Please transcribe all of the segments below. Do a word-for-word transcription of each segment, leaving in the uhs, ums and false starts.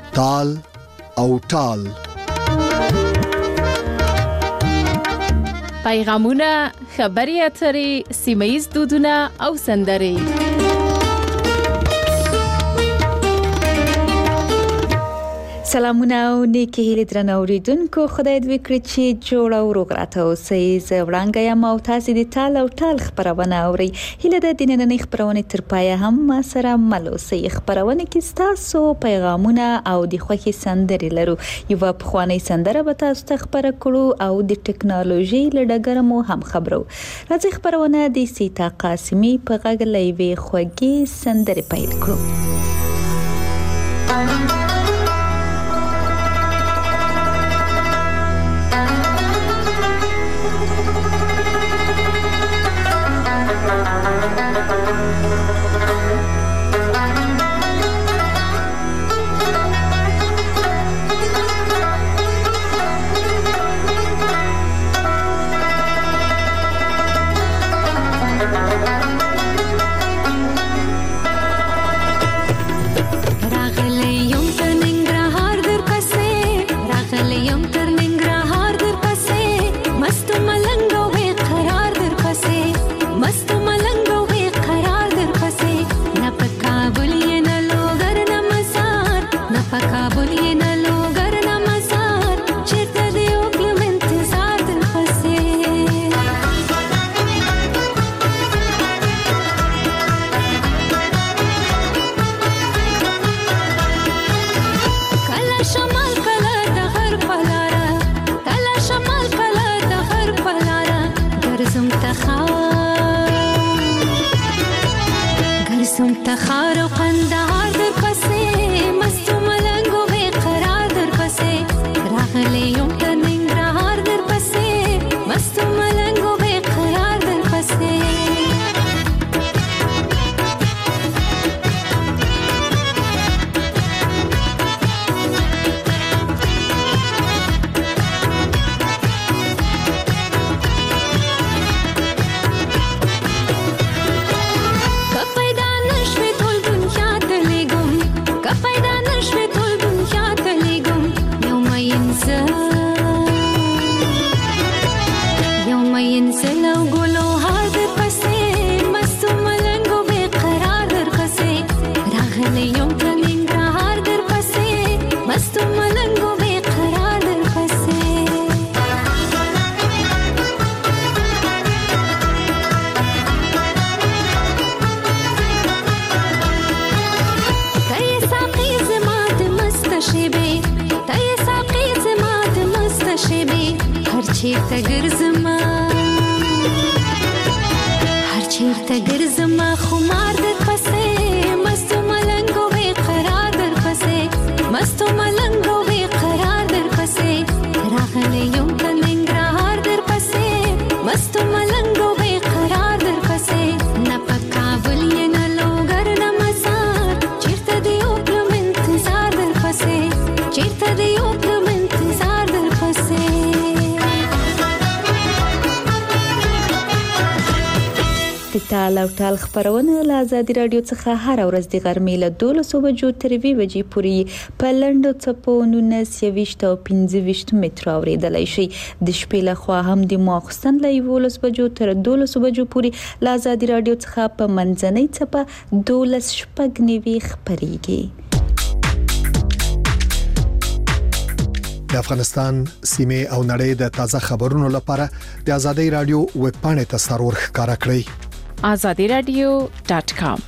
تال او ټال. پیغامونه، خبري اترې، سیمه‌ییز دودونه او سندرې. سلامونه او نیکی هیلې درنو اوریدونکو، خدای دې وکړي چې جوړ او روغ راته اوسئ. زه وړانګه یم او تاسو د ټال او ټال خبرونه اورئ. هیله ده د نننۍ خبرونې تر پایه هم ما سره مل اوسئ. خبرونه کې تاسو پیغامونه او د خوښي سندرې لرو. یو پخوانی سندره به تاسو ته خبره کړو او د ټکنالوژي له ډګره مو هم خبرو. راځي خبرونه د سیتا قاسمي په غږ لوي خوږی سندرې پیل کړو. ټال او ټال خبرونه له آزادي رادیو څخه هر ورځ د غرمې له دولسو بجو تر یوې بجې پورې په لنډو څپو نولس یویشت او پنځه ویشت متره اورېدلای شي. د شپې له خوا هم د ماخوستن له یولس بجو تر دولسو بجو پورې له آزادي رادیو څخه په منځنۍ څپه دولس شپږ نوي خبريږي. د افغانستان سیمه او نړۍ د تازه خبرونو لپاره د آزادي رادیو ویب پاڼې ته سرور ښکارا کړئ. azadi radio dot com.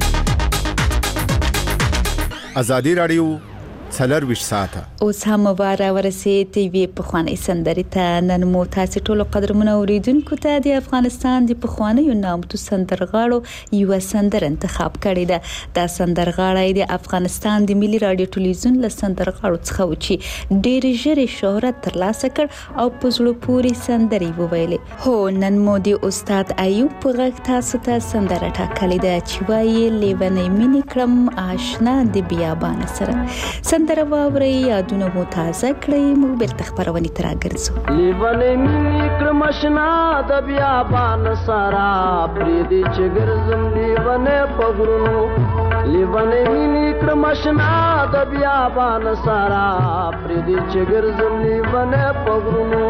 آزادي رادیو څلور ویشت ساعته اوس هم واره ورسې ټي وي په خواني سندري ته. نن مو تاسو ټول قدرمنو اوریدونکو ته د افغانستان د پخوانیو نامتو سندرغاړو یو سندر انتخاب کړی ده. دا سندرغاړی د افغانستان د ملي رادیو ټلویزیون له سندرغاړو څخه و چې ډېر ژر شهرت ترلاسه کړ او په زړه پورې سندري وویلې. هو نن مو د استاد ایوب په غږ تاسو ته سندره ټاکلې ده چې وايي لیونی مینې کړم آشنا د بیابان سره. سندره واوري یادونه مو تازه کړئ. موږ بل خبرونه تر راګرځو. لیونی مینې کړم آشنا د بیابان سره پرې دې چې ګرځم لیونی په غرونو. لیونی مینې کړم مشنا د بیابان سارا پردي چې ګرځم لیونه پغرونو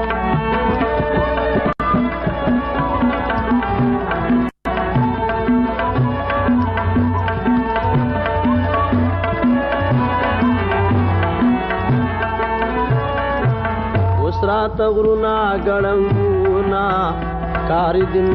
وسرات غرونا ګړنګونا کاری دن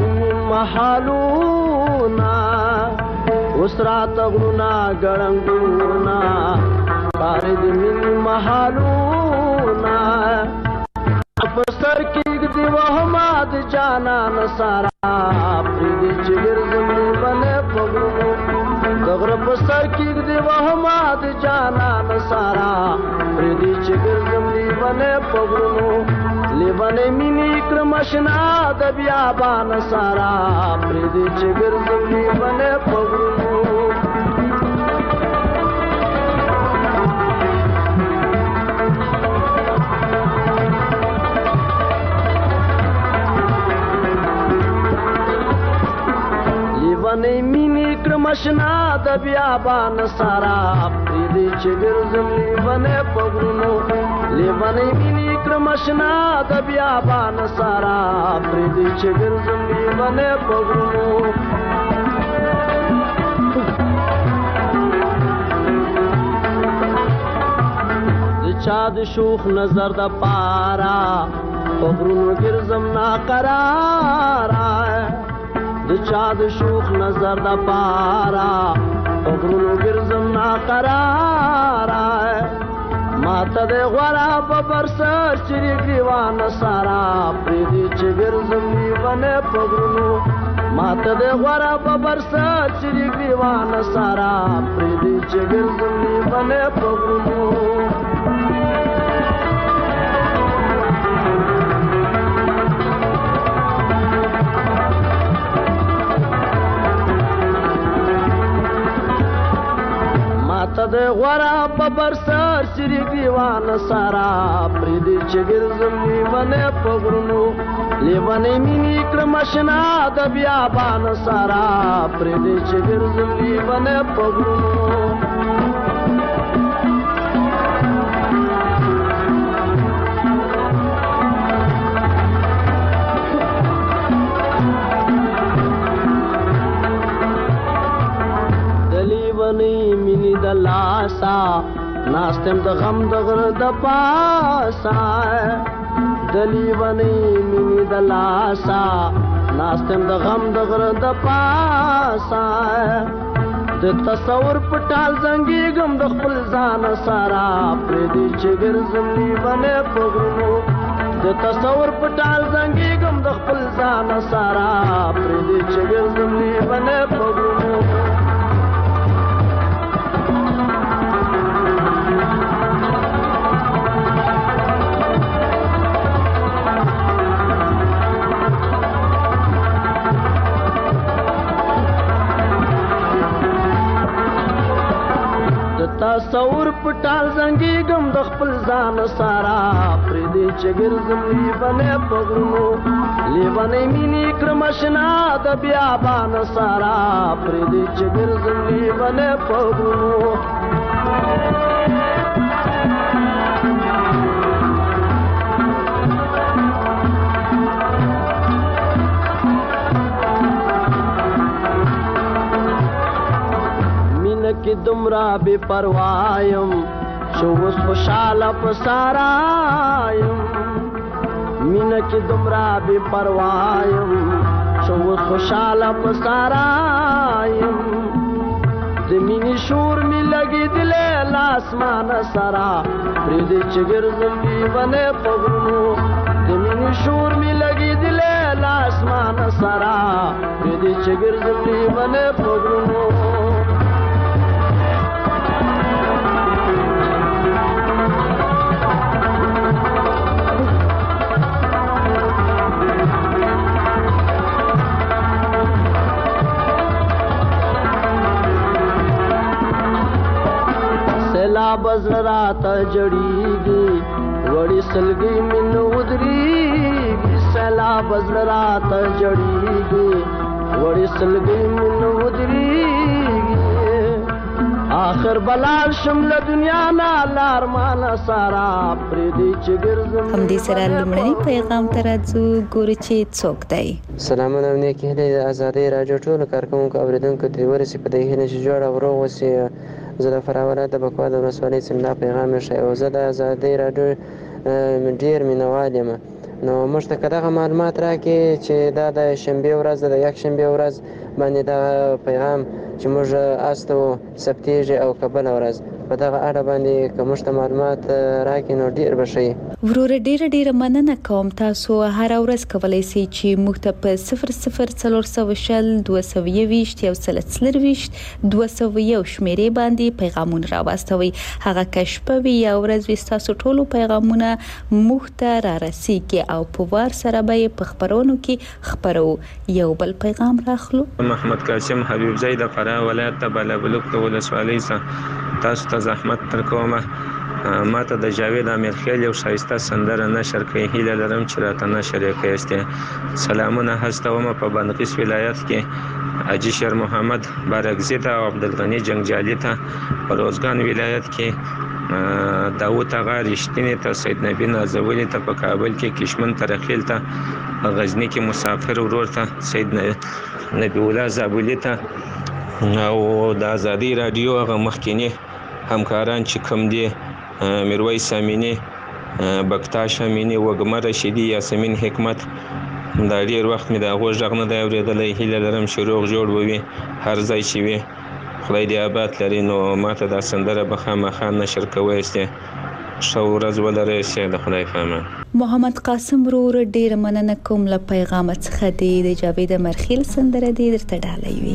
محالونا وسرات غرونا ګړنګونا کاری دن محالونا په سر کې دی وهماد جانا نصارا پردي چې ګرځم لیونه پغرونو دغره په سر کې دی وهماد جانا نصارا پردي چې ګرځم لیونه پغرونو لیونه مینی کرمشنا د بیابان سارا پردي چې ګرځم لیونه پغرونو لیونه مینی کرمشنا د بیابان سارا پردي چې ګرځم لیونه پغرونو لیونه مینی کرمشنا د بیابان سارا پردي چې ګرځم لیونه پغرونو د چا د شوخ نظر د پارا پغرونو ګرځم ناقرارا د چا د شوخ نظر د پارا پغرونو ګرځم ناقرارا ماته د غورا په برسر چې ګریوان سارا پردي چې ګرځم لیونه پغرونو ماته د غورا په برسر چې ګریوان سارا پردي چې ګرځم لیونه پغرونو ماته د غورا په برسر سری ګریوان سارا پردي چې ګرځم لیونه پغرونو لیونه مینی کرمشنا د بیابان سارا پردي چې ګرځم لیونه پغرونو مینی د لاسا ناستم د غم د غر د پاسا دلی ونی مینی د لاسا ناستم د غم د غر د پاسا د تصور پټال زنګي غم د خپل ځان سارا پردي چې ګرځم لیونه پغرونو د تصور پټال زنګي غم د خپل ځان سارا پردي چې ګرځم لیونه پغرونو تصور پټال زنګي غم د خپل ځان سارا پردي چې ګرځم لیونه پغرونو لیونه مینی کرمشنا د بیابان سارا پردي چې ګرځم لیونه پغرونو کی دمرا بے پروایم شوس خوشاله پسارایم مین کی دمرا بے پروایم شوس خوشاله پسارایم زمینی شور می لگی دل لاسمان سرا پردي چې ګرځم لیونه پغرونو زمینی شور می لگی دل لاسمان سرا پردي چې ګرځم لیونه پغرونو بزر رات جڑیگی وڑی سلگی من ودریگی سیلا بزر رات جڑیگی وڑی سلگی من ودریگی اخر بلال شمله دنیا نه لارمان سارا پردي چې ګرځم هم دې سره لمړني پیغام ترځو ګوري چې څوک دی. سلامونه مې کې هلي د آزادۍ راډیو ټول کارکونکو اوریدونکو ته ورسې په دې هله چې جوړ او روغ وسی. زه د فراوله د بکوا د ولسوالۍ څخه پیغام شای او زه د آزادۍ راډیو ډیر مینوال یم. نو موږ ته کداغه معلومات راکې چې دا د شنبه ورځ د یک شنبه ورځ باندې دا پیغام چې موږ استو سپتیږي او قبل ورځ په دغه اړه باندې کوم څه معلومات راکې نو ډیر بشي. ورور ډیر ډیر مننه کوم. تاسو هر ورځ کولای شئ چې موږ ته په صفر صفر څلور سوه شل دوه سوه یوویشت یو سل څلرویشت دوه سوه یو شمیرې باندې پیغامونه راوستوي. هغه کشپ وی یو ورځ وستاسو ټولو پیغامونه موږ ته را رسیږي او په وار سره به په خبرونو کې خبرو. یو بل پیغام راخلو. محمد قاسم حبیب زید فراه ولایت ته بلبلوک ته ولسوالۍ څخه تاسو ته زحمت تر کومه. ما ته د جاوید امیر خیل یو شایسته سندره نشر کړي هیله لرم چې راته نشر یې کړئ. سلامونه هستوم په بندقیس ولایت کې حاجی شیر محمد بارکزی ته او عبدالغنی جنگجالي ته په روزګان ولایت کې داوود اغا رښتینی ته سید نبی نازولی ته په کابل کې کشمن ترخیل ته غزنی کې مسافر ورور ته سید نبی الله زابلی ته او د آزادۍ راډیو هغه مخکینی همکاران چې کوم دي میرویس امینی بکتاش امینی وګمه رشیدی یاسمین حکمت دا ډیر وخت مې د هغو غږ نه دی اورېدلی. هیله لرم چې روغ جوړ وي هر ځای چې وي خدای دې آباد لري. نو ماته دا سندره به خامخا نشر کوی سي. ښه ورځ ولرئ سي د خدای په امان. محمد قاسم ورور ډیر مننه کوم له پیغام څخه دی. د جاوید مرخیل سندره دی درته ډالۍ وي.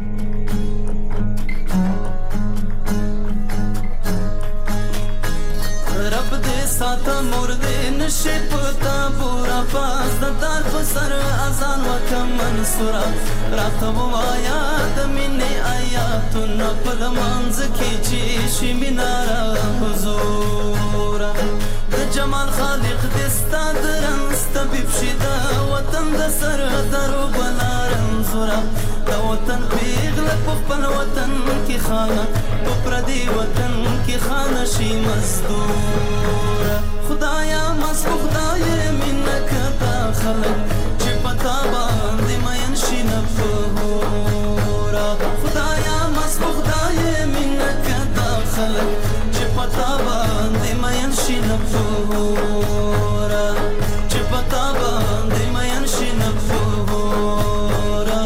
ساته مرده نشي پتا پورا پاس د دار په سر اذان وکم منصورا راته وایا د مینې آیاتونه په لمانځ کې چې شي مینارا حضور د جمال خالق دستا درنست طبيب شدا وطن د سر درو بلارم زورا د وطن پیغله په خپل وطن کې خانه په پردي وطن کې خانه شي مزدور. خدایا مسکو خدای منک تا خلق چې پتا باندې مین شي نفورا. خدایا مسکو خدای منک تا خلق چې پتا باندې مین شي نفورا. چې پتا باندې مین شي نفورا.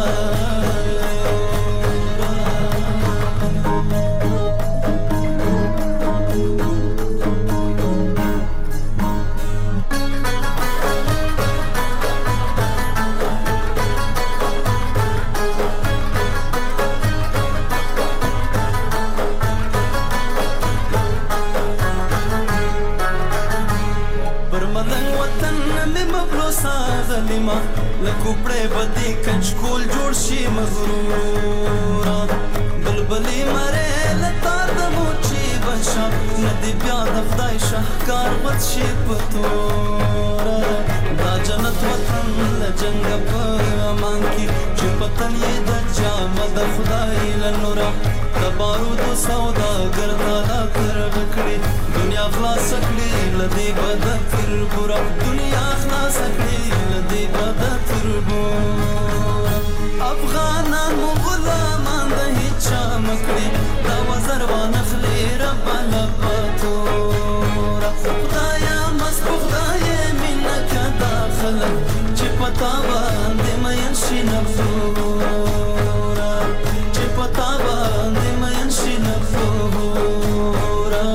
لکوپړې بدی کچکول جوړ شي مغرورا. بلبلې مره لتا د موچی بشا ندی بیا د خدای شهکار بد شي پتورا. دا جنت وطن لجنګ په امان کې چې پتن یې د جامه د خدای لنورا. د بارود سودا ګردا دا کر وکړي دنیا خلاص کړي لدی بد تر ګورا. دنیا خلاص کړي لدی بد تر ګورا. افغانان غلامان د هیڅ مکړي دا وزر وانخلي رب لپاتورا. خدایا مسکو خدای منک داخل چې پتا باندې مین شي نفورا. چې پتا باندې مین شي نفورا.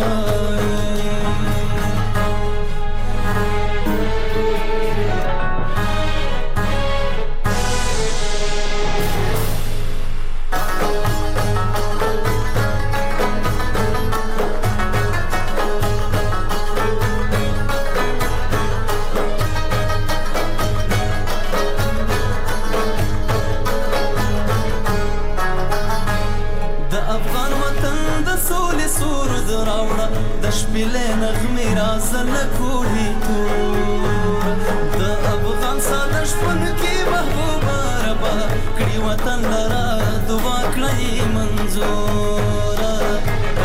شپېلې نغمې رازل کوهي تور د افغان ساده شپن کې محبوبه ربا کړي وطن لرا دعا کړی منظور.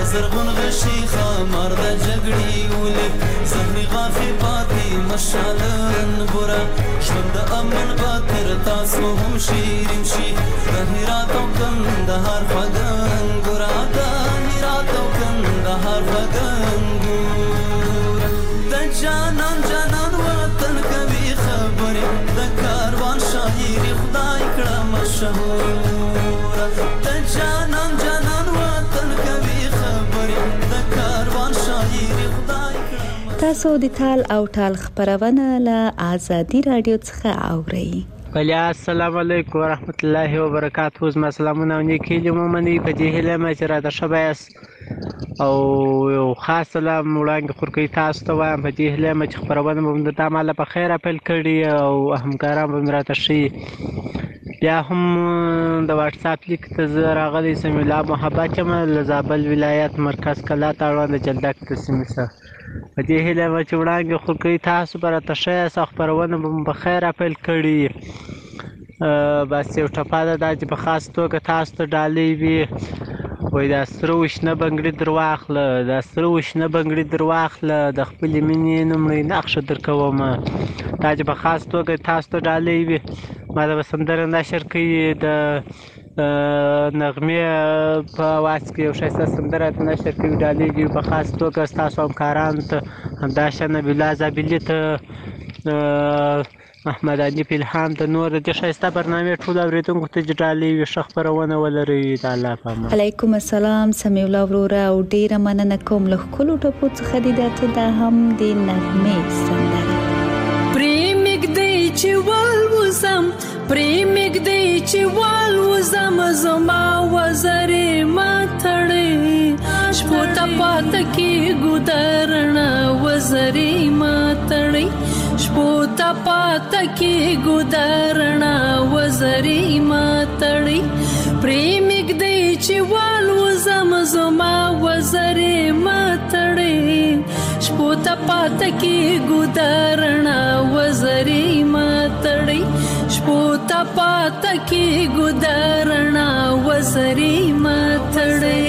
زرغون غشي خمر د جګړې ولې زهري غافي پاتې مشالن ګورا ژوند د امن باتر تاسو هم شیرین شي د هرات او کندهار فګن ګورا د هرات او کندهار فګن ګورا د جانان جانان وطن کوي خبره د کاروان شاعر خدای کړه مشهور د جانان جانان وطن کوي خبره د کاروان شاعر خدای کړه. تاسو د تال او ټال خبرونه له آزادي رادیو څخه اورئ. بله السلام علیکم ورحمت الله وبرکاته. زما سلامونه او نیکې لمومنې په دې هیله مې چې راته ښه یاست او یو خاص سلام وړاندې خورکوي تاسو ته وایم په دې هیله مې چې خپرونه به مو درته ماله په خیر پیل کړي او همکاران به مې راته ښي. بیا هم د واټساپ لیک ته زه راغلی سمیع الله محبت یم له زابل ولایت مرکز کلا ته اړوند د جلدک د سیمې څخه. په دې هیله مې چې وړاندې خورکوي تاسو به راته ښه یاست او خپرونه به مو په خیر پیل کړي. بس یو ټپه ده دا چې په خاص توګه تاسو ته ډالۍ وي وایي دا سره وشنه بنګړي در واخله دا سره وشنه بنګړي در واخله د خپلې مینې لومړۍ نقشه در کومه. دا چې په خاص توګه تاسو ته ډالۍ وي ما د به سندره نشر کوي د نغمې په اواز کې یو ښایسته سندره نشر کوي ډالۍ وي په خاص توګه ستاسو همکارانو ته همداشان نبیالله زابلي ته محمد علي پیلهام ته نور د دې ښایسته برنامې ټولو اورېدونکو ته چې ډالۍ وي ښه خپرونه ولرئ. د الله په امان. علیکم السلام سمیع الله وروره او ډیره مننه کوم له ښکلو ټپو څخه دې دا ته دا هم د نغمې سندره. پرېمږدی چې والوځم پرېمږدی چې والوځم زما وزرې ما تړې شپو ته پاته کېږو درڼه وزرې ما تړې شپو ته پاته کېږو درڼه وزرې ما تړې پرېمږدی چې والوځم زما وزرې ما تړې شپو ته پاته کېږو درڼه وزرې ما تړې شپو ته پاته کېږو درڼه وزرې ما تړې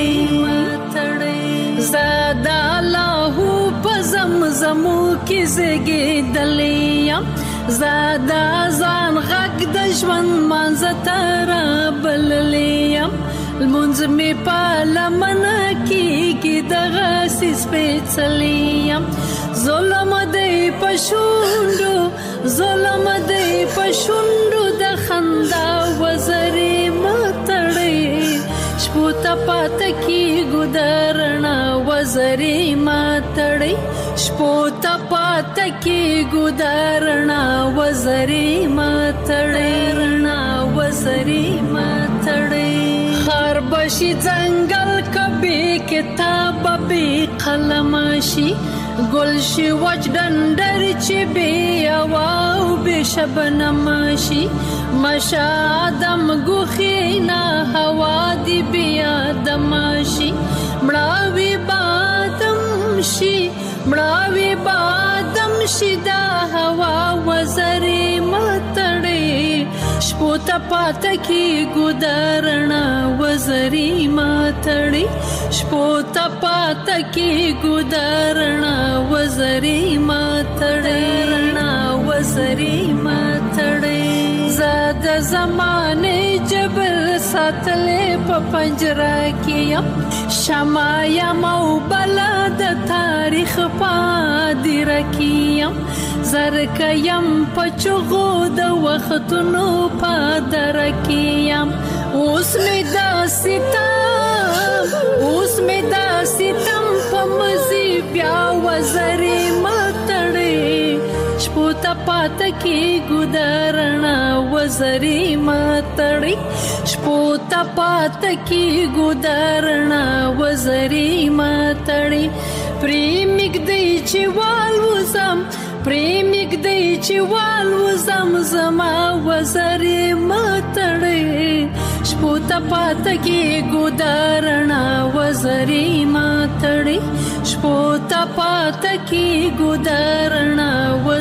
زاده لاهو په زمزمو کې زیږېدلې یم زاده ځان غږ د ژوند منځه ته رابللې یم لمونځ مې په لمنه کېږي دغسې سپېڅلې یم ظلم دی په شونډو ظلم دی په شونډو د خندا وزرې ما تړې شپو ته پاته کېږو درڼه وزرې ما تړې شپو ته پاته کېږو درڼه وزرې ما تړې رڼا وزرې ما تړې خار بشي ځنګل کبي کتاب به قلم شي ګل شي وچ ډنډر چې بې هوا او بې شبنم شي مشه آدم ګوښې نه هوا دې بې آدم شي مړاوي بادم شي مړاوي بادم شي دا هوا وزرې ما تړې شپو ته پاته کېږو درڼه وزرې ما تړې شپو ته پاته کېږو درڼه وزرې ما تړې رڼا وزرې ما تړې زه د زمانې جبل ساتلې په پنجره کې یم شمع یم او بله د تاریخ په هدیره کې یم زرکه یم په چغو د وختونو په دره کې یم اوس مې دا ستم اوس مې دا ستم په مزي بیا وزرې ما تړې شپو ته پاته کېږو درڼه وزرې ما تړې شپو ته پاته کېږو درڼه وزرې ما تړې پرېمږدی چې والوځم پرېمږدی چې والوځم زما وزرې ما تړې شپو ته پاته کېږو درڼه وزرې ما تړې شپو ته پاته کېږو درڼه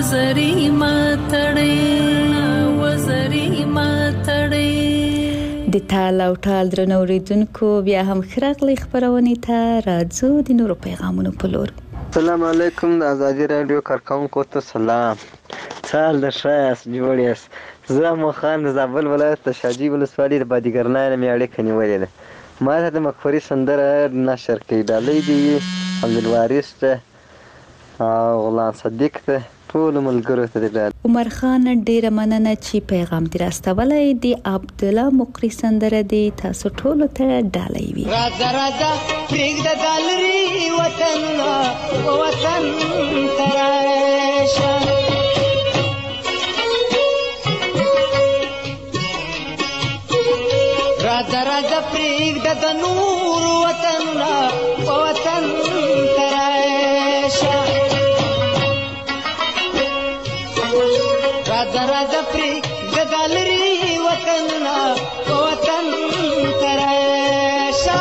وزرې ما تړې وزرې ما تړې. د تال او ټال درنو اوریدونکو بیا هم خراغلی خبرونه ته راځو د نورو پیغامونو په لور. السلام علیکم د ازادي رادیو کارکونکو ته سلام. سال د شایس جوړیس زه مو خان د زابل ولایت د شاجی ولسوالۍ د بادیګرنای نه مې اړیکه نیولې ده. ما ته د مغفري سندره نشر کړې ډالۍ دی عبدالوارث ته او غلام صدیق ته ټول ملګرو ته دی. عمر خان ډیره مننه چې پیغام دی راستولی دی. عبدالله مقری سندره دی تاسو ټولو ته ډالۍ وي. راځه راځه پرېږده دالري وطنونه وطن ته راشه راځه راځه پرېږده د نور وطنونه وطن ته راشه راځه راځه پرېږده دالري وطنونه وطن ته راشه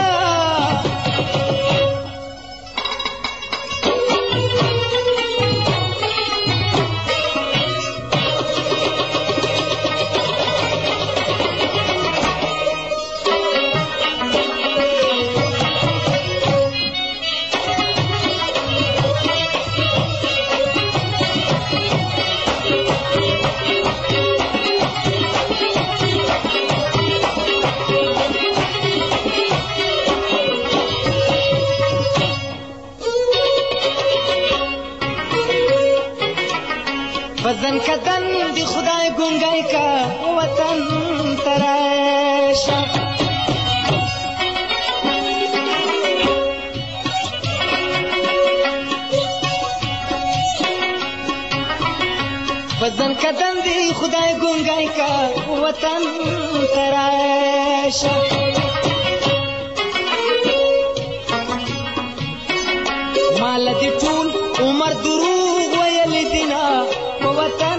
وطن کدن دی خدای گنگای کا وطن تراشه وطن کدن دی خدای گنگای کا وطن تراشه مال دی ټول عمر دروغ ویل دینا وطن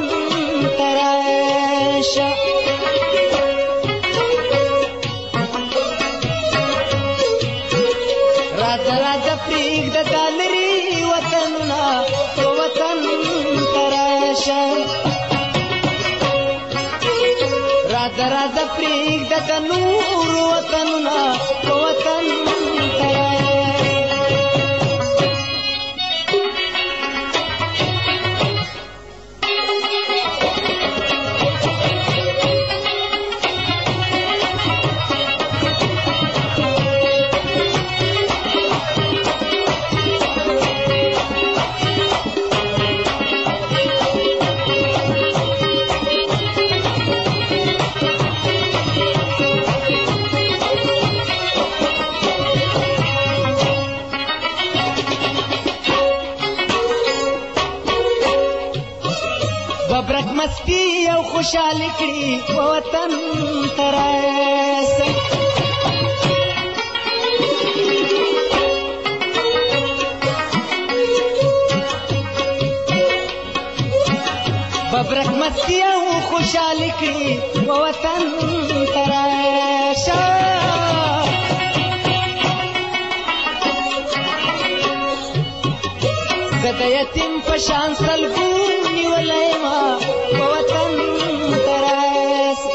تراشه راځه راځه پرېږده دالري وطنونه وطن تراشه راځه راځه پرېږده د نور وطنونه وطن تراشه ببرک مستی او خوشحالی کړي وطن تراشه ببرک مستی او خوشحالی کړي وطن تراشه زه د یتیم په شان سلګون نیولی ما په وطن تراشه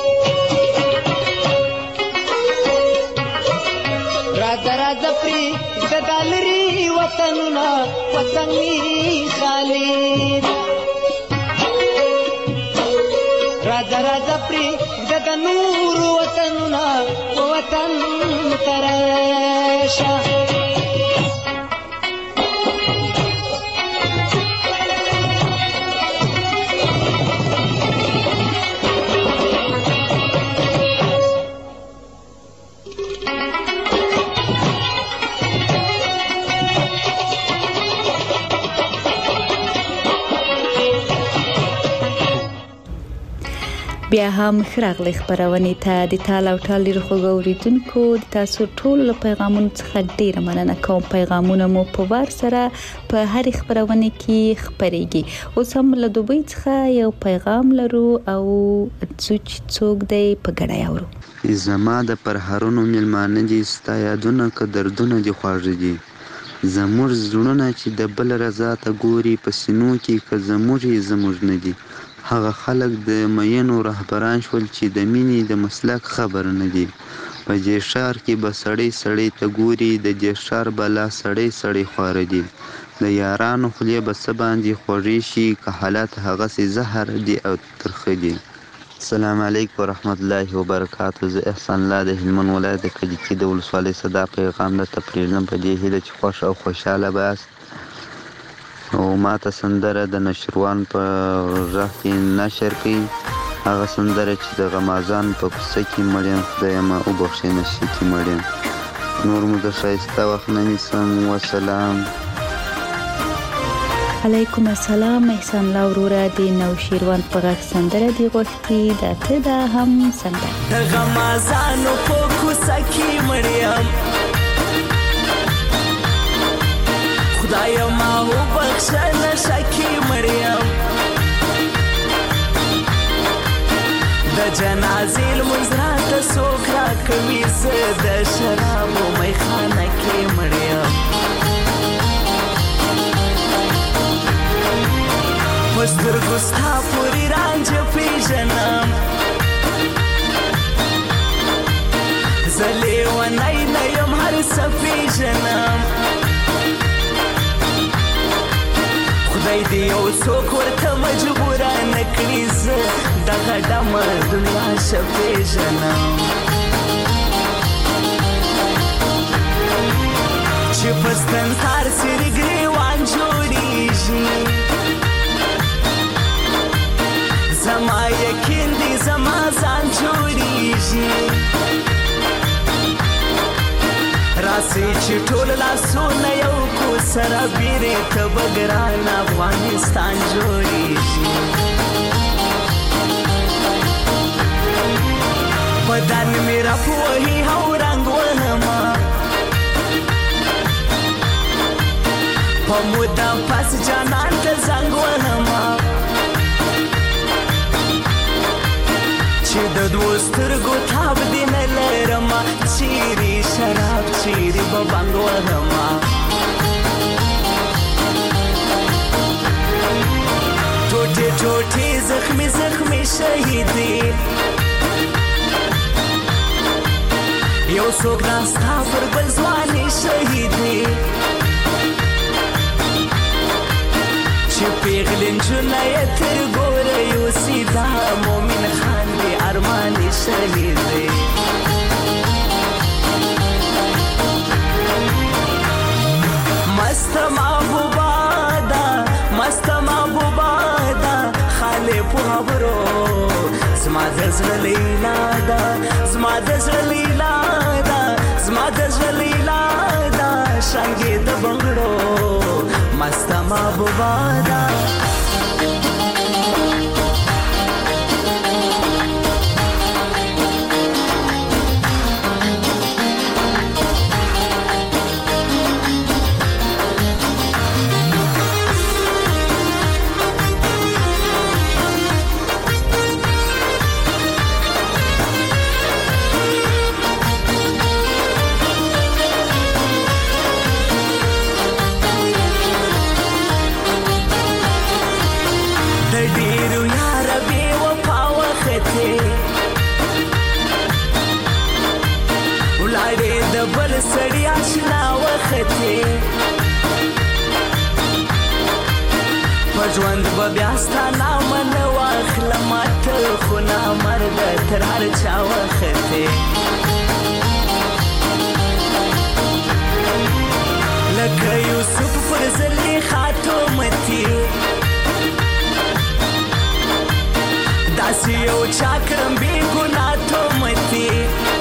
راځه راځه پرېږده دالري وطنونه وطن مې خالي راځه راځه پرېږده د نور وطنونه وطن تراشه بیا هم خراغلی خبرونه ته د تال او ټال لري خو اوریدونکو د تاسو ټول پیغامونو څخه ډیره مننه کوم. پیغامونه مو په وار سره په هر خبرونه کې خبرېږي. اوس هم له دوبۍ څخه یو پیغام لرو او څوک دی په ګډه یاورو. زما د پرهرونو ملمانه دي ستا یادونه که دردونه دي خواږه دي زموږ زړونه چې د بل رضا ته ګوري په سینو کې که زموږ یې زموږ نه دي هغه خلک د مینو رهبران شول چې د مینې د مسلک خبر نه دي. په دې ښار کې به سړی سړی ته ګوري، د دې ښار بلا سړی سړی خواره دي. د یارانو خولې به څه باندې خوږې شي که حالات هغسې زهر دي او ترخه دي. السلام علیکم ورحمت الله وبرکاتو. زه احسان الله د هلمند ولایت د کجکي د ولسوالۍ صدا پیغام درته پرېږدم په دې هیله چې خوښ او خوشحاله به یاست. او ماته سندره د نشروان په غږ کې نشر کړي، هغه سندره چې د غمازان په کوڅه کې مړ یم، خدایه ما وبخښې نشي کې مړ یم. نور مو د ښایسته وخت نه نیسم. وسلام. علیکم السلام. احسان الله وروره د نوشیروان په غږ سندره دی غوښتي، دا ته دا هم سندره د غمازانو په کوڅه کې مړ یم، خدایه ما وبخښه نشه کې مړ یم. د جنازې لمونځ راته څوک راکوي، زه د شرابو میخانه کې مړ یم. په سترګو ستا پورې رانجه پېژنم، زه لیونی نه یم هر څه پېژنم. خدای دې یو څوک ورته مجبوره نه کړي، زه دغه ډمه دنیا ښه پېژنم. چې په ستنتار سرې ګریوان جوړېږي، زما یقین دی زما ځان جوړېږي. راسئ چې ټول لاسونه یو کو سره بیرې ته به ګران افغانستان جوړېږي. بدن مې راپوهي او رنګ وهمه، په موده پس جانان ته زنګ وهمه، چې د دوو سترګو تاب دې نه لرمه، چیرې شراب چیرې به بنګ وهمه. ټوټې ټوټې زخمې زخمې شهیدې، یو څوک ناستا پر بل ځوانې شهیدې، چې پیغلې نجونه یې تر ګوره یوسي، دا مومن خان دې ارمانې شهیدې. مست محبوبه ده مست محبوبه ده، خالې په خبرو زما د زړه لیلا ده، زما د زړه لیلا ده، زما د زړه لیلا ده، شانګې د بنګړو مست محبوبه ده. سړی آشنا وختې په ژوند به بیا ستا نامه نه واخلم، ته خو نامرده تر هر چا وختې. لکه یوسف پر زلیخا تومتي، داسې یو چا کړم بې ګناه تومتي،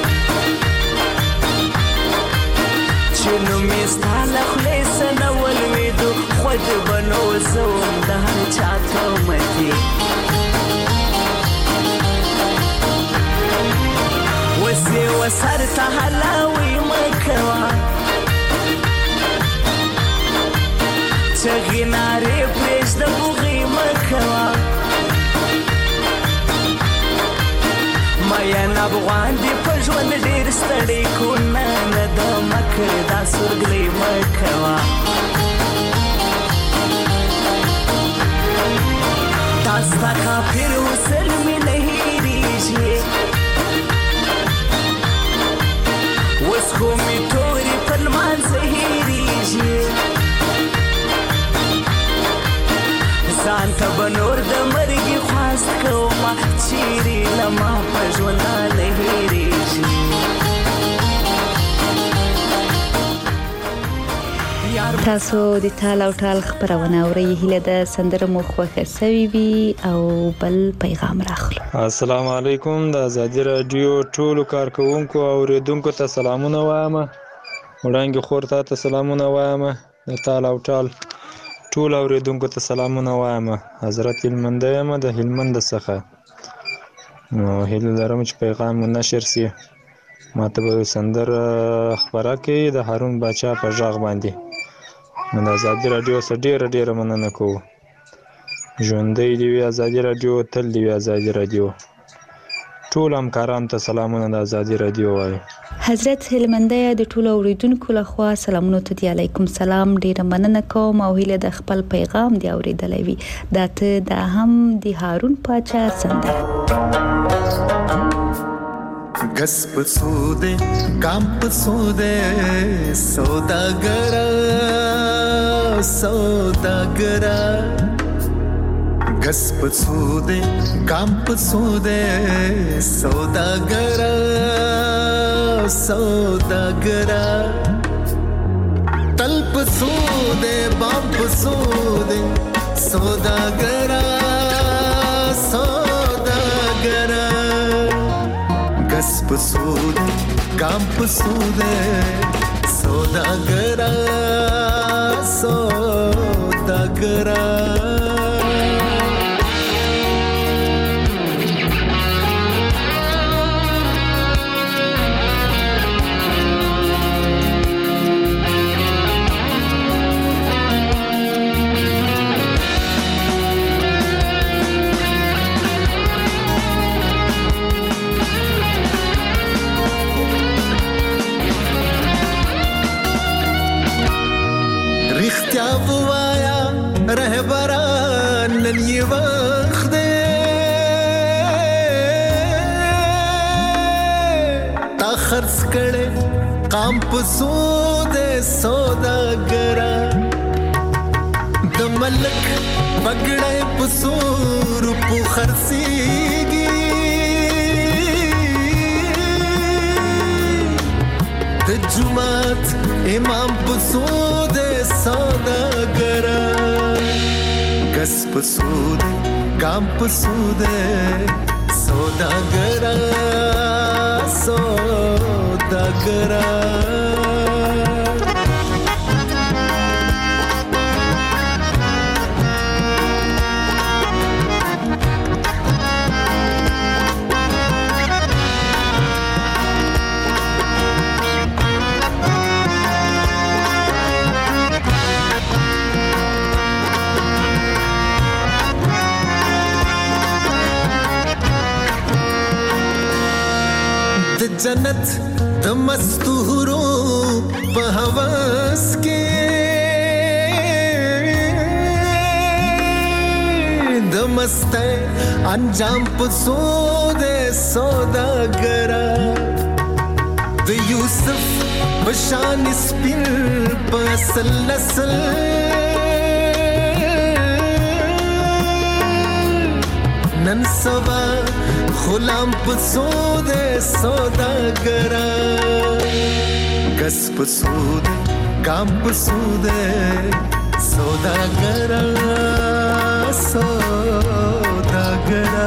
چې نوم یې ستا له خولې څه نه ولوېدو، خود به نو زه وم د هر چا تومتي. اوس یې وسر ته هلاوی مه کوه، چغې نارې پرېږده بوغې مه کوه. مین افغان دې په ژوند ډېر ستړی کو، نه نه د مکر دا سورګلې مه کوه. دا ماستا کافر وصل می نه هیریږي وس خو می تورې پر لمانځه هیریږي ځان ته به نور د مرګي خواست کومه چیرې له ما په ژوندانه هیریږي تاسو د تال او ټال خبرونه اورئ هله د سندره مو خوښه سوي وي او بل پیغام راخلو. السلام علیکم د ازادي رادیو ټولو کارکونکو او اوریدونکو ته سلامونه وایم. وړاندې خور ته سلامونه وایم. د تال او ټال ټول اوریدونکو ته سلامونه وایم. حضرت هلمند یم د هلمند څخه. نو هیله لرم چې پیغام مو نشر سي. ماته به سندره خبره کوي د هارون باچا په غږ باندې. نو د ازادي رادیو سره ډیره ډیره مننه کوو. ژوندی دی وي ازادي رادیو، تل دی وي ازادي رادیو. ټول همکارانو ته سلامونه د ازادي رادیو وایي. حضرت هلمندیه د ټولو اوریدونکو لخوا سلامونه ته دی. علیکم سلام. ډیره مننه کوم او هیله د خپل پیغام دی اوریدلای وي. دا ته د هم د هارون باچا سندره. गस पसूदे काम पसूदे सौदागरा सौदागरा गस पसूदे काम पसूदे सौदागरा सौदागरा तल पसूदे बाम पसूदे सौदागरा सौदागरा गस पसूदे काम पसूदे सौदागरा सौदागरा रहबरान नन ये वक्त दे ता खर्च करे काम पसूदे सौदागरा द मलक बगड़े पसूर पु खर्सीगी द जुमात इमाम पसूदे सौदागरा गस पसूदे काम पसूदे सौदागरा सौदागरा जन्नत द मस्तूरो बहवास के द मस्ते अंजाम पसूदे सौदागरा द यूसुफ बशान स्पिन पसल नसल नन सवा गुलाम पसूदे सौदागरा गस पसूदे काम पसूदे सौदागरा सौदागरा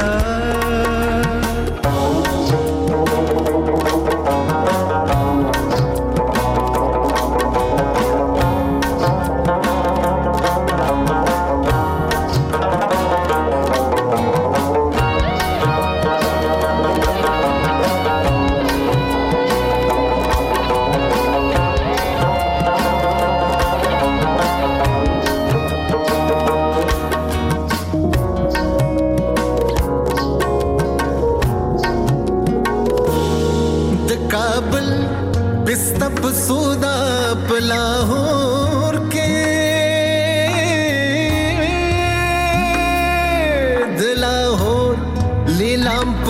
पसूदा लाहौर के द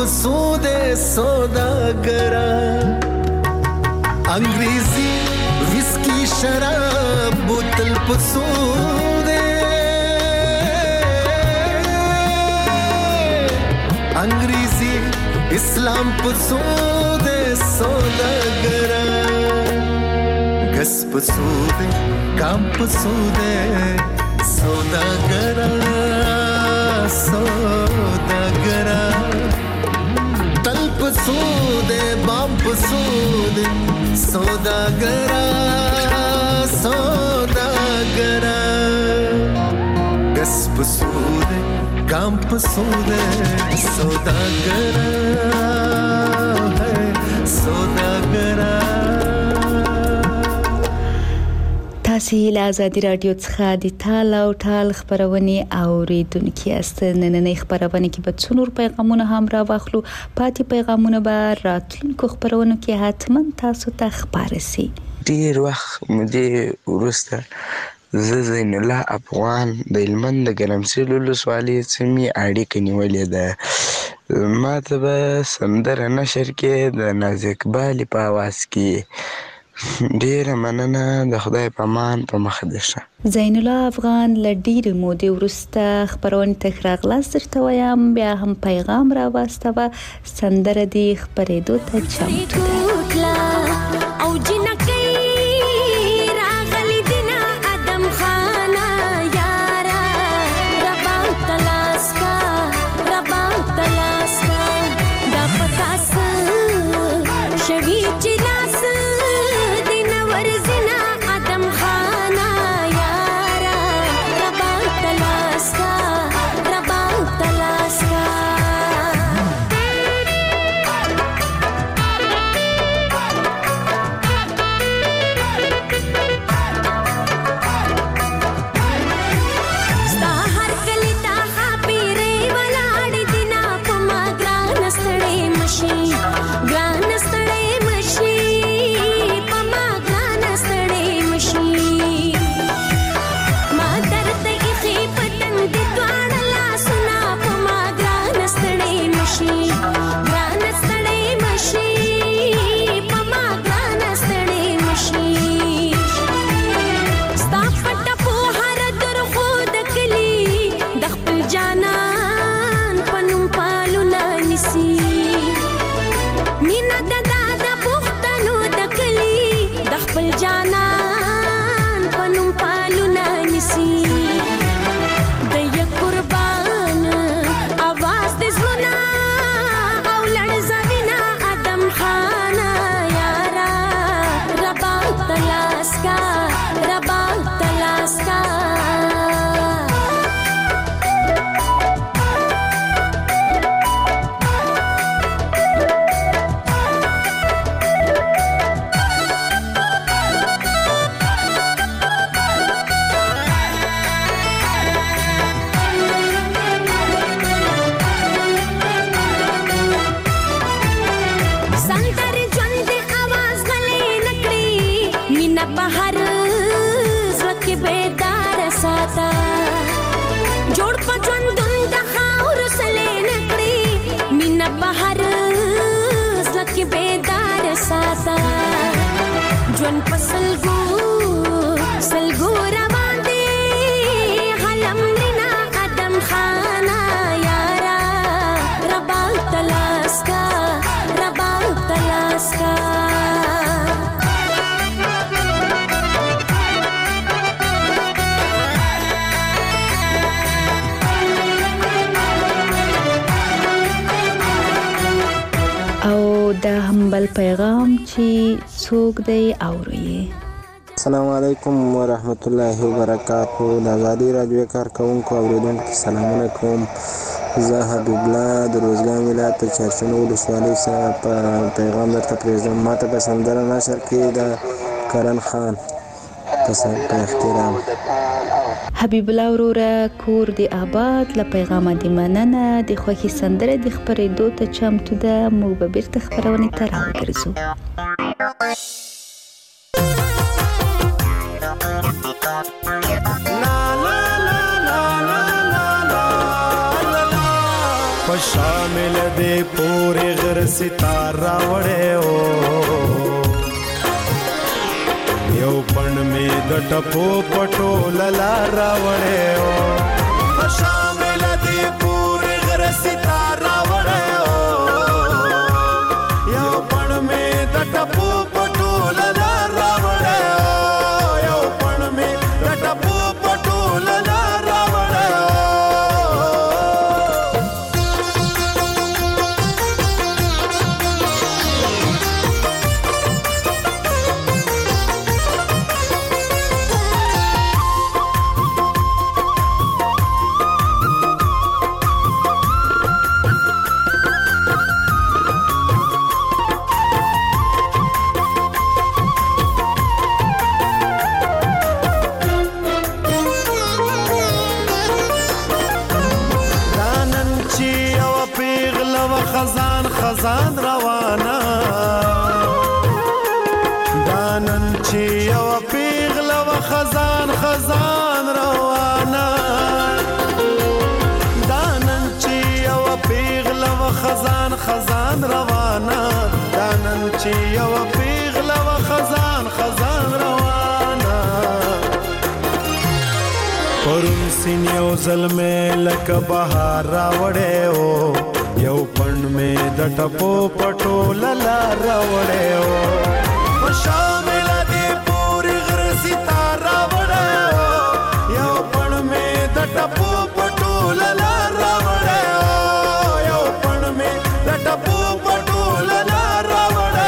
پسود سوداگرا انگریزی ویسکی شراب بوتل پسود انگریزی اسلام پسود سوداگرا گس پسود کام پسود سوداگرا سوداگرا تل پسود بام پسود سوداگرا سوداگرا گس پسود کام پسود سوداگرا ہے سوداگرا. تاسې له ازادي راډیو څخه د ټال او ټال خبرونه اوریدونکي یاست. نننۍ خبرونه کې به څو نور پیغامونه هم راواخلو. پاتې پیغامونه به راتلونکو خبرونو کې حتما تاسو ته خبر شي. ډیر وخت مودې وروسته زه زین الله افغان د هلمند د ګرمسیر ولسوالۍ څخه اړیکه نیولې ده. ما ته به سندره نشر کې د نازک بالي په اواز کې. ډیره مننه. د خدای په امان په مخ دې شه. زین الله افغان له ډیرې مودې وروسته خبرونه ته راغلاست درته وایم. بیا هم پیغام راواستوه. سندره دې خپرېدو ته چمتو ده. او جنکې راغلي دینه ادم خانه یاره ربا تلاس کا ربا تلاس کا دا پتاس شوی چې لاس دینه ورزنه ادم خانه یاره ربا تلاس کا ربا تلاس کا. ژوند په سلګو سلګو روان دی حلم لینا ادم خانه یارا ربا تلاس کا ربا تلاس کا. دا هم بل پیغام چې څوک دی اوري. السلام علیکم ورحمت الله وبرکاتہ. د ازادي راډیو کارکونکو اوریدونکو سلامونه کوم. زه حبیب الله د روزګان ولایت چارچنو ولسوالۍ څخه په پیغام درته پرېږدم. ماته په سندره نشر کې د کرن خان په احترام. حبیب الله وروره کور دی آباد له پیغامه دی مننه. د خوښي سندره د خپرېدو ته چمتو ده. موږ به بیرته خپرونې ته راوګرځو. شامل دې پورې غر ستار راوړې او یو پڼ می د ټپو پټو للا راوړې او شامل دې پورې غر ستار راوړې او یو پڼ می د ټپو پټو للا راوړې او یو پڼ می د ټپو پټو للا راوړې خزان خزان روانه دانن چې یو پیغله و خزان خزان روانه دانن چې یو پیغله و خزان خزان روانه دانن چې یو پیغله و خزان خزان روانه پرون سین یو ظلمه لکه بهار راوړې او یو پڼ می د ټپو پټو للا راوړې او شامل دې پورې غر ستار راوړې او یو پڼ می د ټپو پټو للا راوړې او یو پڼ می د ټپو پټو للا راوړې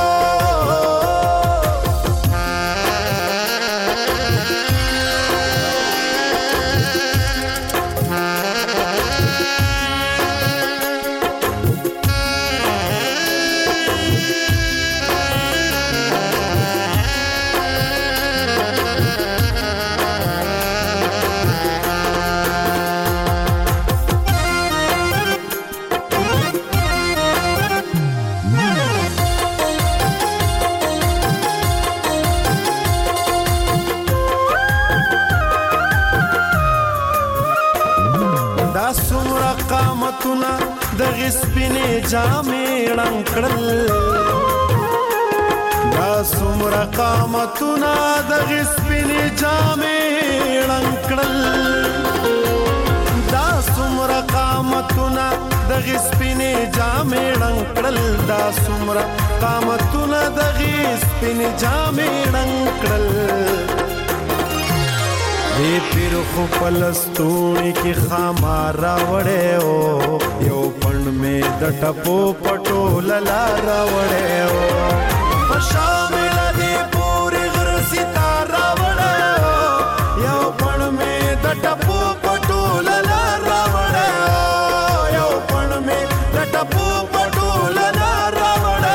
قامتونه د غسپینې جامې ړنګ کړل دا څومره قامتونه د غسپینې جامې ړنګ کړل دا څومره قامتونه د غسپینې جامې ړنګ کړل دا څومره قامتونه د غسپینې جامې ړنګ کړل دی پیر خو پلستونی کی خامار راوړې او یو پڼ می د ټپو پټو للا راوړې او شامل دی پورې غر ستار راوړې او یو پڼ می د ټپو پټو للا راوړې او یو پڼ می د ټپو پټو للا راوړې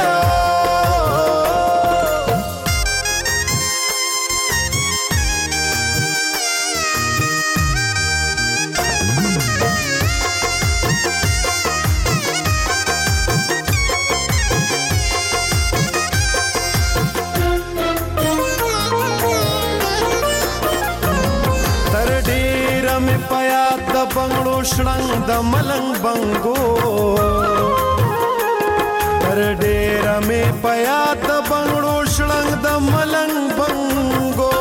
بنگړو شړنګ د ملنګ بنګو تر ډېره مې په یاد د بنگړو شړنګ د ملنګ بنګو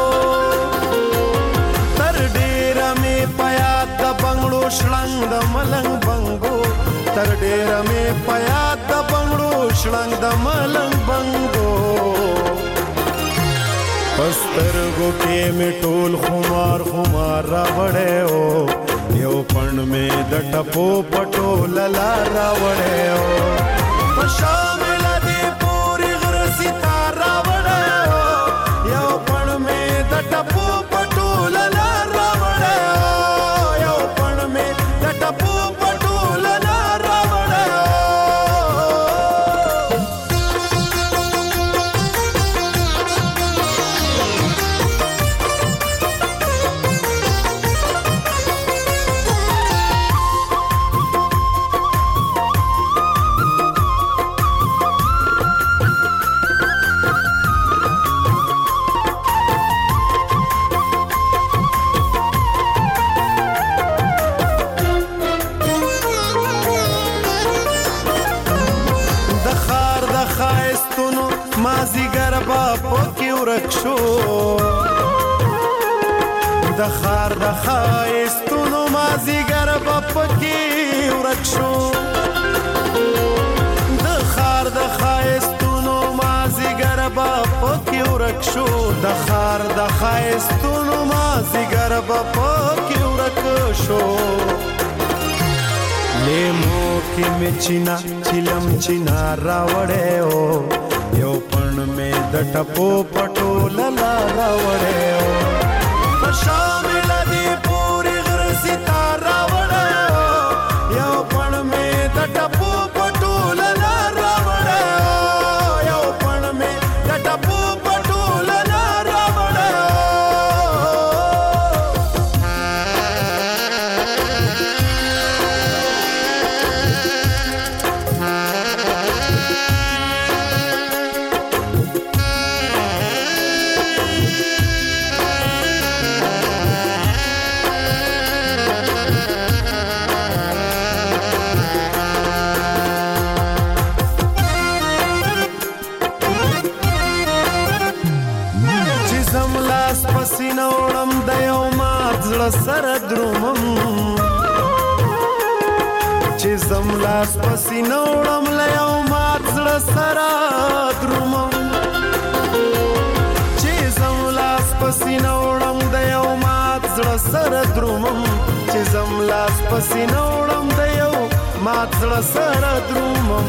تر ډېره مې په یاد د بنگړو شړنګ د ملنګ بنګو تر ډېره مې په یاد د بنگړو شړنګ د ملنګ بنګو پسترګو کې مې ټول خمار خمار راوړې او یو پڼ می د ټپو پټو للا راوړې او شامل دې پورې غر ستار راوړې او یو پڼ می د ټپو پټو للا راوړې او یو پڼ می د ټپو پټو للا راوړې د خار د ښایستونو مازیګر به پکې ورک شو د خار د ښایستونو مازیګر به پکې ورک شو د خار د ښایستونو مازیګر به پکې ورک شو لیمو کې مې چینا چیلم چینا راوړې او یو پڼ مې د ټپو پټو للا راوړې او په شامل دې پورې غر ستار راوړې او یو پڼ مې د ټپو پټو للا راوړې او یو پڼ مې د ټپو پټو للا راوړې پسینه وړم د یو مات زړه سره درومم چې زم لاس پسینه وړم له یو مات زړه سره درومم چې زم لاس پسینه وړم د یو مات زړه سره درومم چې زم لاس پسینه وړم د یو مات زړه سره درومم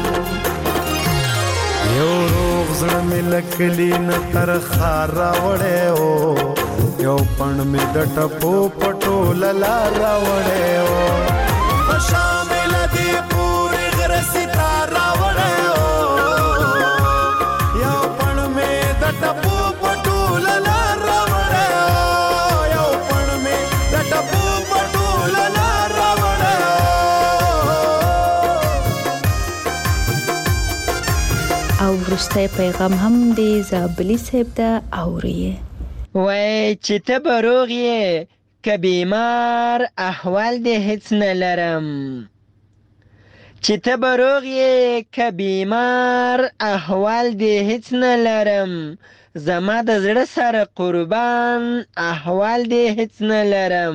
یو روغ زړه مې لکلی نه تر خار راوړی او یو پڼ مې د ټپو پټو للا راوړی او په شامل دې پورې غره ستار راوړی او یو پڼ مې د ټپو پټو للا راوړی او یو پڼ مې د ټپو پټو للا راوړی او وروستی پیغام هم د زابلي صاحب ته اوري وای چې ته به روغ یې که بیمار احوال دې هیڅ نه لرم چې ته به روغ یې که بیمار احوال دې هیڅ نه لرم زما د زړه سره قربان احوال دې هیڅ نه لرم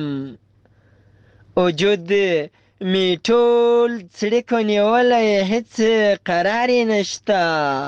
وجود می ټول څړیکو نیولی هیڅ قرار یې نشته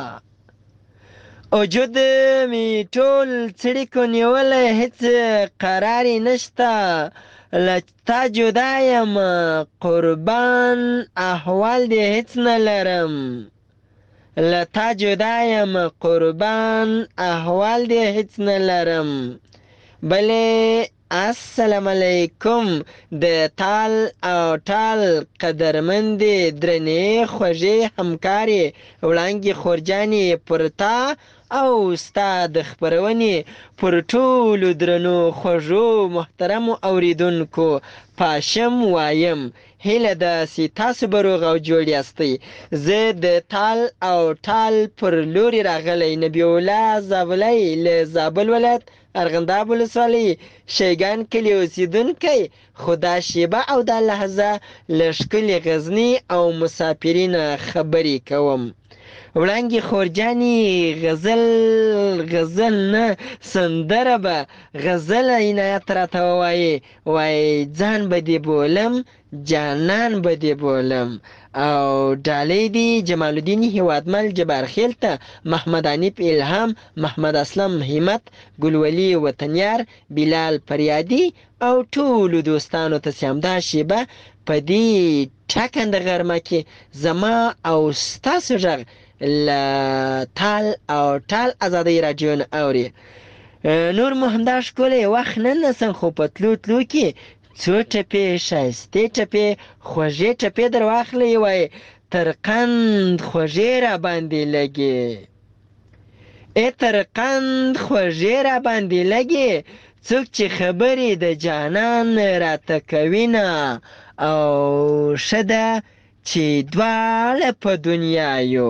وجود می ټول څړیکو نیولی هیڅ قرار یې نشته له تا جدا یم قربان احوال دې هیڅ نه لرم له تا جدا یم قربان احوال دې هیڅ نه لرم بلې السلام علیکم د تال او ټال قدرمندې درنې خوږې همکارې وړانګې خورجانې پر تا او ستا د خپرونې پر ټولو درنو خوږو محترمو اوریدونکو پاشم وایم هیله ده چې تاسو به روغ او جوړ یاستئ زه د تال او ټال پر لوري راغلی نبی الله زابلی له زابل ولایت ارغنداب ولسوالۍ شیګان کلي اوسېدونکی خو دا شیبه او دا لحظه له ښکلې غزني او مسافرینه خبرې کوم وړانګې خورجانې غزل غزل نه سندره به غزل عنایت راته ووایې وایي ځان به دې بولم جانان به دې بولم او ډالۍ دي جمال الدین هیوادمل جبارخیل ته محمد عنیف الهام محمد اسلم همت ګلولي وطنیار بلال فریادي او ټولو دوستانو ته چې همدا شیبه په دې ټاکنده غرمه کې زما او ستاسو غږ له تال او ټال ازادۍ راډیو نه اوري نور مو همدا ښکلی وخت نه نسم خو په تلو تلو کې څو ټپې ښایستې ټپې خوږې ټپې در واخلئ وایي تر قند خوږې را باندې لګې ای تر قند خوږې را باندې لګې څوک چې خبرې د جانان راته کوینه او ښه ده چې دواړه په دنیا یو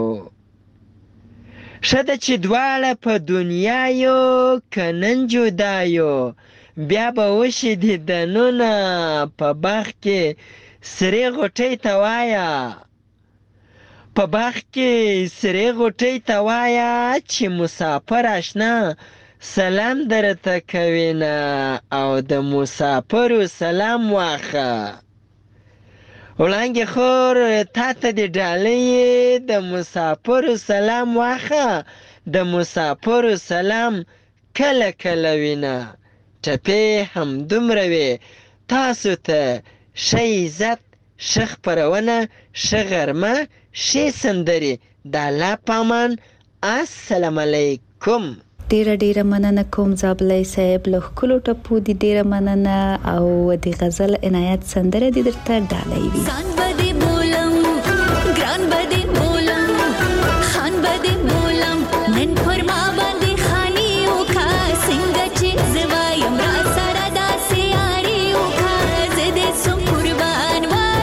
ښه ده چې دواړه په دنیا یو که نن جدا یو بیا به وشي دیدنونه په باغ کې سرې غوټۍ ته وایه په باغ کې سرې غوټۍ ته وایه چې مسافر اشنا سلام درته کوینه او د مسافرو سلام واخه. وړانګې خور تا ته د ډالۍ د مسافرو سلام واخه. د مسافرو سلام کله کله وینه ټپې هم دومره وي. تاسو ته ښه عزت، ښه خپرونه، ښه غرمه، ښې سندرې د الله په امان. السلام علیکم. ډیره ډیره مننه کوم زابلای صاحب له ښکلو ټپو دي. ډیره مننه او د غزل عنایت سندره دي درته ډالۍ وي. ځان بده بولم ګران بده بولم خان بده بولم نن پر ما باندې خاني او کا څنګه چې زوایم را سره داسې یاري او کا زده سم قربان وای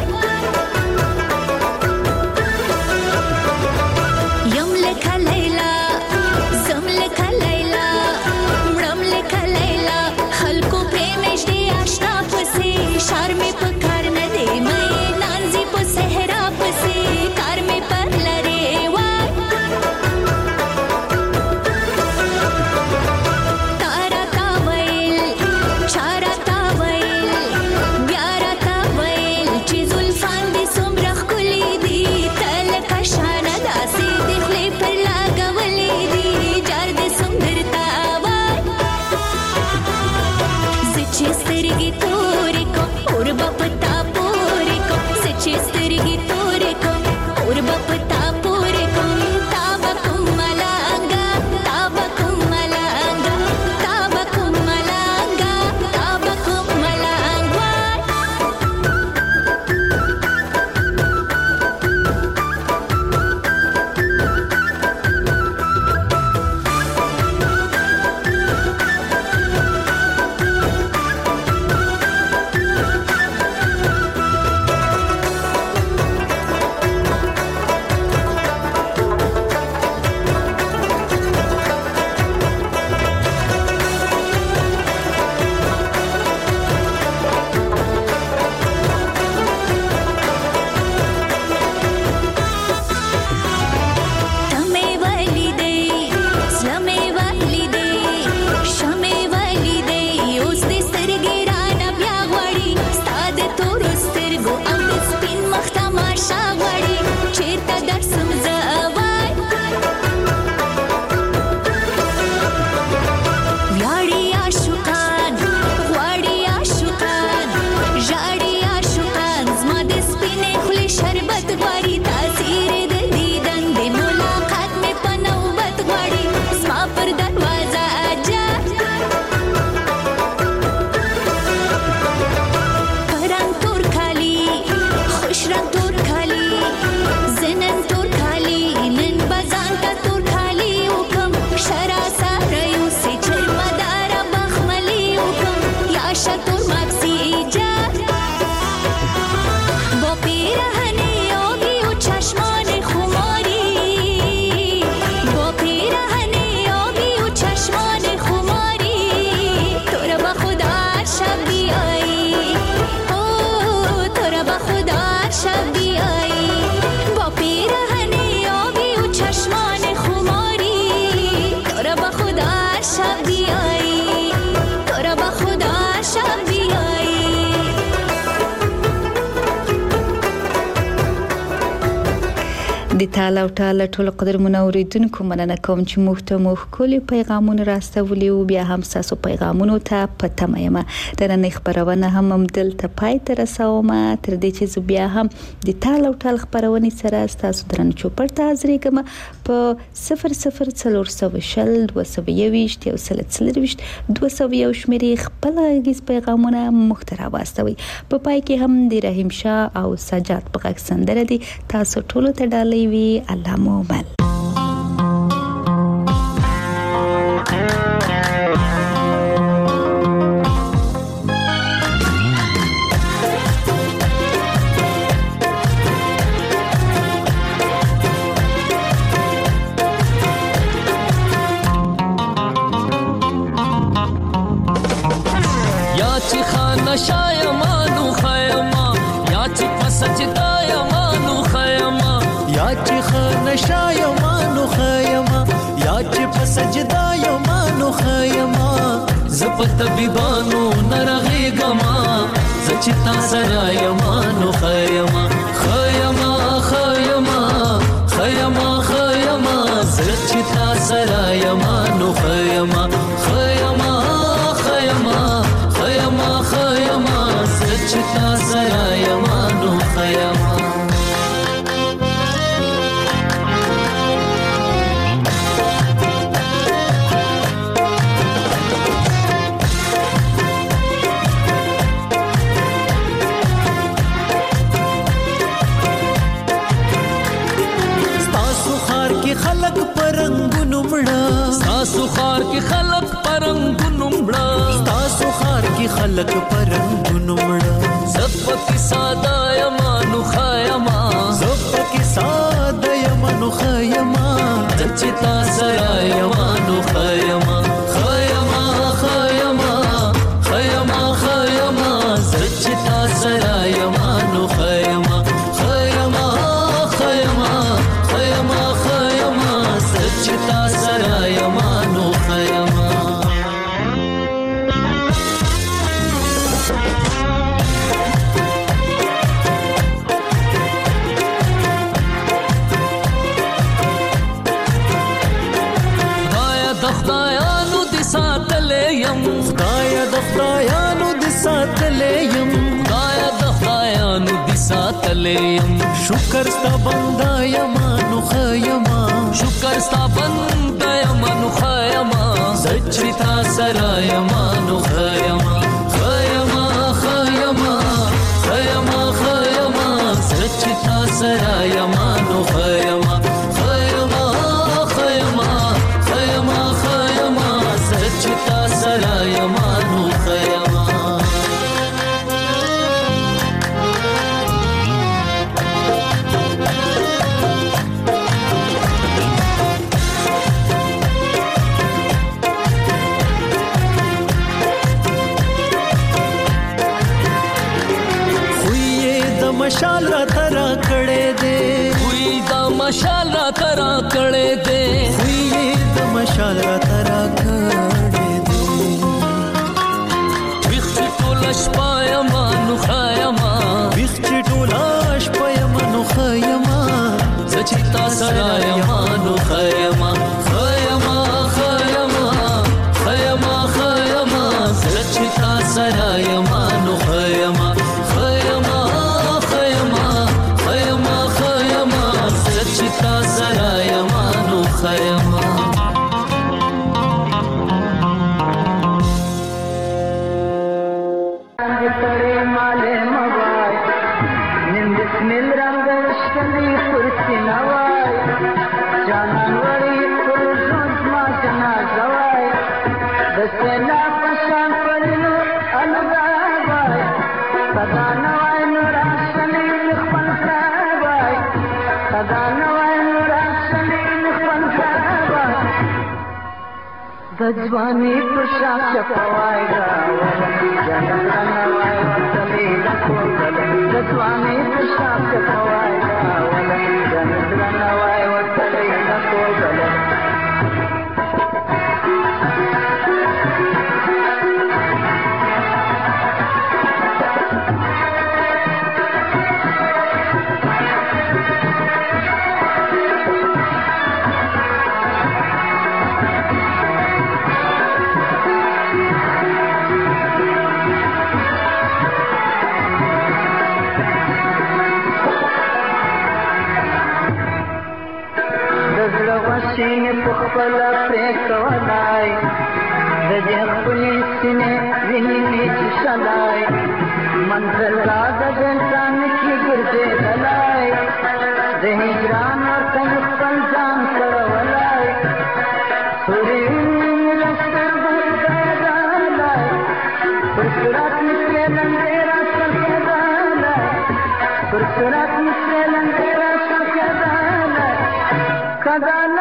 یم لکه لیلا زم لکه لیلا مړم لکه لیلا خلکو پرېمش دی آشنا پسې شار مې په کار نه دی مې نانځي په صحرا پسې کار مې پر لرې وای تارا تا ویل چارا تا ویل بیا را تا ویل چې زلفان دې څومره ښکلي دي تل لکه شانه داسې دې خولې پر لګولې دي جار دې څوم درته وای زه چې سترګې تورې کوم اور به په تا پورې کوم زه چې سترګې تورې کوم اور به په تا پورې کوم تا به کوم ملنګه تا به کوم ملنګه تا به کوم ملنګه تا به کوم ملنګ وای تمې ولیدې زړه مې ولیدې شمې ولیدې اوس دې سترګې رانه بیا غواړي ستا د تورو سترګو او د سپین مخ تماشا غواړي چېرته درسم زه وای ویاړي عاشقان غواړي عاشقان ژاړي عاشقان زما د سپینې خولې شربت غواړي تاثیر د دیدن د ملاقات مې په نوبت غواړي زما پر دروازه اجر پرنګ تور کالي خوش رنګ تور کالي زنن تور کالي نن بزان ته تور کالي وکم شرا سره یوسې چرمداره بخملي وکم یا شتور ماکسي ایجاد با پیرهن آبی و چشمان خماری با پیرهن آبی و چشمان خماری تو را با خدا شب بیایی اوه تو را با خدا شب بیایی با پیرهن آبی و چشمان خماری تو را با خدا شب بیایی تو را با خدا شب بیایی د تاله او ټاله ټول قدرمن اوریدونکو مننه کوم چې موږ ته مو ښکلي پیغامونه راستولي او بیا هم تاسو پیغامونو ته پته مېما د نن خبرونه هم دلته پای ته رسوم تر دې چې زه بیا هم د تاله او ټاله خبرونه سره تاسو درن چوپړ ته حاضرېږم په صفر صفر څلور سوه شل دوه سوه یوویشت یو سل څلرویشت دوه سوه یو شمېرې خپل غږیز پیغامونه موږ ته راواستوئ. په پای کې هم د رحیم شاه او سجاد په غږ سندره دي تاسو ټولو ته ډالۍ وي. الله مو مل. سجدا یو مانو خیما زپ طبيبانو نرغيګما زچتا سره یما نو خیما خیما خیما خیما خیما زچتا سره یما نو خیما خیما خیما خیما خیما زچتا سره یما نو خیما خلق پرنګونو مړه تاسو خار کې خلق پرنګونو مړه تاسو خار کې خلق پرنګونو مړه زپ کې ساده یمانو خیما زپ کې ساده یمانو خیما چچتا سره یمانو خیما خیما خیما خیما خیما چچتا سره یمانو خیما خیما خیما خیما چتا سره یمانو خیما خدایا د خدایانو د ساتلې يم خدایا د خدایانو د ساتلې يم خدایا د خدایانو د ساتلې يم شکر ستا بندا یمانو خیما شکر ستا بندا یمانو خیما زچتا سره یمانو خیما خیما خیما خیما خیما زچتا سره یمانو خیما خیما خیما خیما خیما زچتا سره یمانو خیما مشال را ترا کړه دے وی دا مشال را ترا کړه دے وی دا مشال را ترا کړه دے وخت ټولش پایما نو خیما وخت ټولش پایما نو خیما زچتا سره یما نو خیما خیما خیما خیما خیما زچتا سره یما نو خیما خیما چتا سره یمانو خیما پڑے مالے موای نن بسمل رنگ شلی پرتی نوای جانان وری پر زوج ما جنا زوای دسنا پشان پرلو الغاوای صدا نوای نور شلی خپل کاوای صدا نوای نور شلی خپل کاوای د ځواني پر شان چپوای راوړل جنت نوای ورتلې لکوتل د ځواني پر شان چپوای راوړل جنت نوای ورتلې لکوتل سینه پخپل پریکولای د دې خپل سینه ویني چې شلای منزل را د انسان کې ګرځي دلای د هجران ورته خپل ځان کړولای سوري لستر ګرځالای پرسرات مې لنډرا څرګندالای پرسرات مې لنډرا څرګندالای کدا